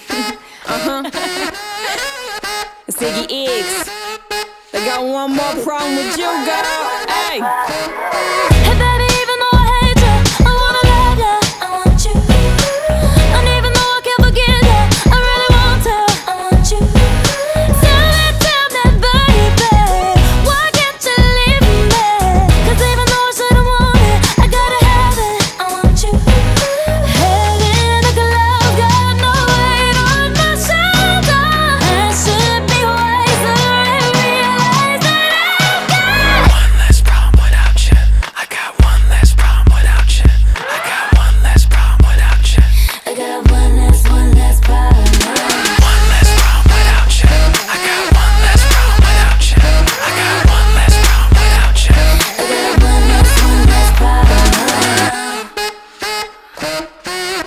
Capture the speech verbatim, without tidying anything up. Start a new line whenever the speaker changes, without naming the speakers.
Uh-huh. It's Iggy X. They got one more problem with you, girl. Hey.